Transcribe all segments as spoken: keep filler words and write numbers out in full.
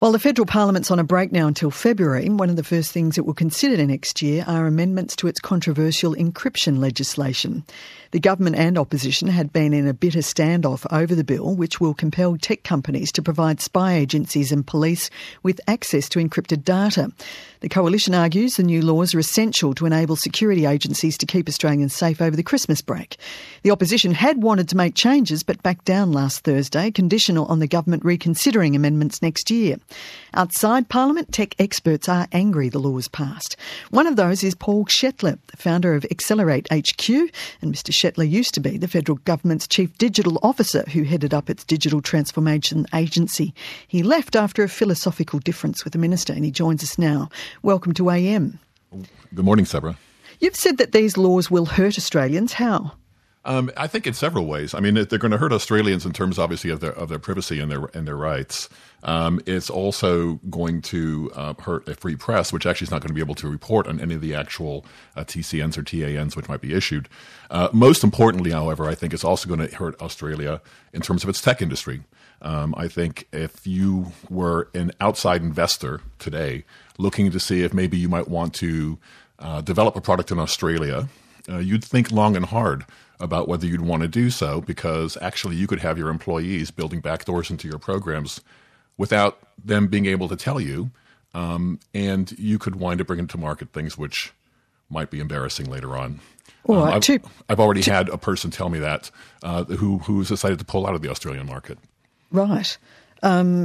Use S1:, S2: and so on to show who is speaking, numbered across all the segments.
S1: While the federal parliament's on a break now until February, one of the first things it will consider next year are amendments to its controversial encryption legislation. The government and opposition had been in a bitter standoff over the bill, which will compel tech companies to provide spy agencies and police with access to encrypted data. The coalition argues the new laws are essential to enable security agencies to keep Australians safe over the Christmas break. The opposition had wanted to make changes but backed down last Thursday, conditional on the government reconsidering amendments next year. Outside Parliament, tech experts are angry the law was passed. One of those is Paul Shetler, the founder of Accelerate H Q, and Mister Shetler used to be the federal government's chief digital officer who headed up its digital transformation agency. He left after a philosophical difference with the minister, and he joins us now. Welcome to A M.
S2: Good morning, Sabra.
S1: You've said that these laws will hurt Australians. How?
S2: Um, I think in several ways. I mean, they're going to hurt Australians in terms, obviously, of their of their privacy and their and their rights. Um, it's also going to uh, hurt a free press, which actually is not going to be able to report on any of the actual uh, T C Ns or T A Ns which might be issued. Uh, most importantly, however, I think it's also going to hurt Australia in terms of its tech industry. Um, I think if you were an outside investor today looking to see if maybe you might want to uh, develop a product in Australia, uh, you'd think long and hard about whether you'd want to do so, because actually you could have your employees building backdoors into your programs without them being able to tell you, um, and you could wind up bringing to market things which might be embarrassing later on.
S1: All
S2: um,
S1: right,
S2: I've,
S1: two,
S2: I've already
S1: two,
S2: had a person tell me that uh, who who's decided to pull out of the Australian market.
S1: Right. Um,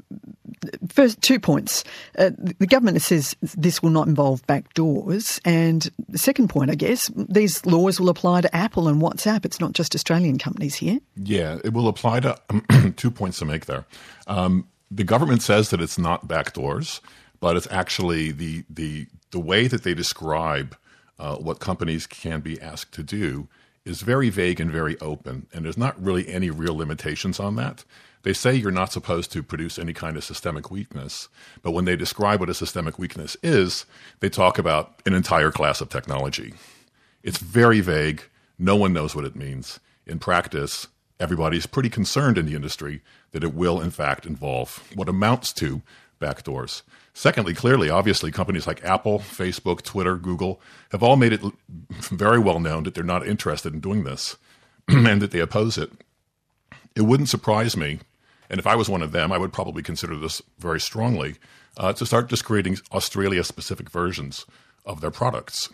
S1: first, two points. Uh, the government says this will not involve backdoors. And the second point, I guess, these laws will apply to Apple and WhatsApp. It's not just Australian companies here.
S2: Yeah, it will apply to um, two points to make there. Um, the government says that it's not backdoors, but it's actually the the the way that they describe uh, what companies can be asked to do is very vague and very open, and there's not really any real limitations on that. They say you're not supposed to produce any kind of systemic weakness, but when they describe what a systemic weakness is, they talk about an entire class of technology. It's very vague. No one knows what it means. In practice, everybody's pretty concerned in the industry that it will, in fact, involve what amounts to backdoors. Secondly, clearly, obviously, companies like Apple, Facebook, Twitter, Google have all made it very well known that they're not interested in doing this and that they oppose it. It wouldn't surprise me, and if I was one of them, I would probably consider this very strongly, uh, to start just creating Australia-specific versions of their products.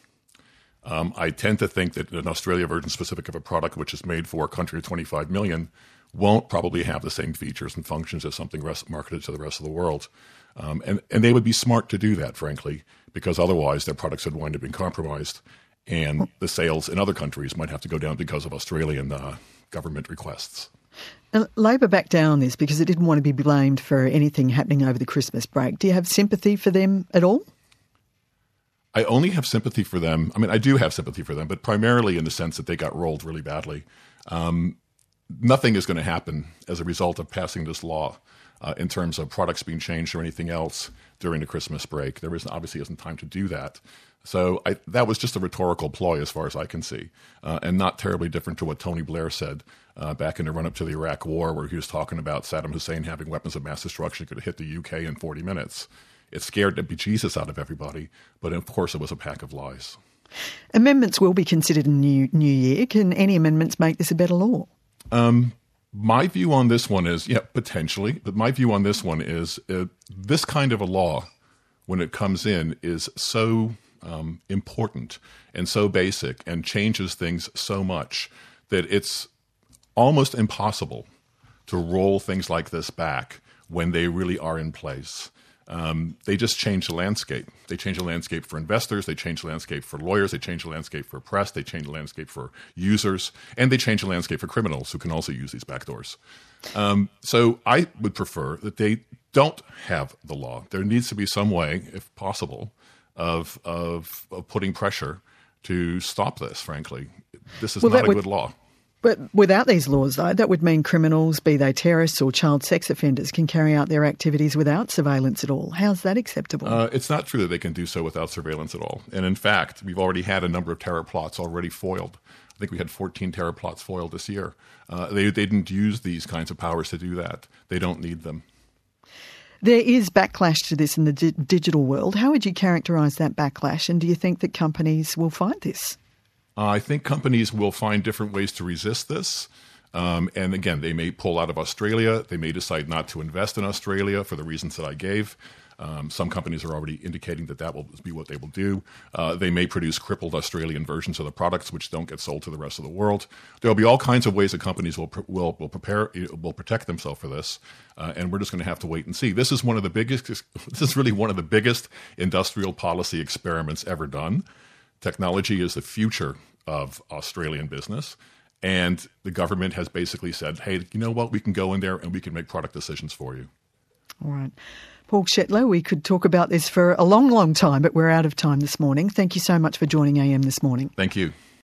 S2: Um, I tend to think that an Australia version specific of a product which is made for a country of twenty-five million won't probably have the same features and functions as something rest, marketed to the rest of the world. Um, and, and they would be smart to do that, frankly, because otherwise their products would wind up being compromised, and the sales in other countries might have to go down because of Australian uh, government requests.
S1: Now, Labor backed down on this because it didn't want to be blamed for anything happening over the Christmas break. Do you have sympathy for them at all?
S2: I only have sympathy for them. I mean, I do have sympathy for them, but primarily in the sense that they got rolled really badly. Um, nothing is going to happen as a result of passing this law uh, in terms of products being changed or anything else during the Christmas break. There isn't, obviously isn't time to do that. So I, that was just a rhetorical ploy as far as I can see, uh, and not terribly different to what Tony Blair said uh, back in the run-up to the Iraq War, where he was talking about Saddam Hussein having weapons of mass destruction could hit the U K in forty minutes. It scared the bejesus out of everybody, but of course it was a pack of lies.
S1: Amendments will be considered in new new year. Can any amendments make this a better law?
S2: Um, my view on this one is, yeah, potentially, but my view on this one is uh, this kind of a law, when it comes in, is so um, important and so basic and changes things so much that it's almost impossible to roll things like this back when they really are in place. Um, they just change the landscape. They change the landscape for investors. They change the landscape for lawyers. They change the landscape for press. They change the landscape for users. And they change the landscape for criminals who can also use these backdoors. Um, so I would prefer that they don't have the law. There needs to be some way, if possible, of, of, of putting pressure to stop this, frankly. This is well, not a would- good law.
S1: But without these laws, though, that would mean criminals, be they terrorists or child sex offenders, can carry out their activities without surveillance at all. How's that acceptable?
S2: Uh, it's not true that they can do so without surveillance at all. And in fact, we've already had a number of terror plots already foiled. I think we had fourteen terror plots foiled this year. Uh, they, they didn't use these kinds of powers to do that. They don't need them.
S1: There is backlash to this in the di- digital world. How would you characterise that backlash, and do you think that companies will find this?
S2: Uh, I think companies will find different ways to resist this. Um, and again, they may pull out of Australia. They may decide not to invest in Australia for the reasons that I gave. Um, some companies are already indicating that that will be what they will do. Uh, they may produce crippled Australian versions of the products, which don't get sold to the rest of the world. There will be all kinds of ways that companies will will will prepare will protect themselves for this, uh, and we're just going to have to wait and see. This is one of the biggest. This is really one of the biggest industrial policy experiments ever done. Technology is the future of Australian business. And the government has basically said, hey, you know what? We can go in there and we can make product decisions for you.
S1: All right. Paul Shetler, we could talk about this for a long, long time, but we're out of time this morning. Thank you so much for joining A M this morning.
S2: Thank you.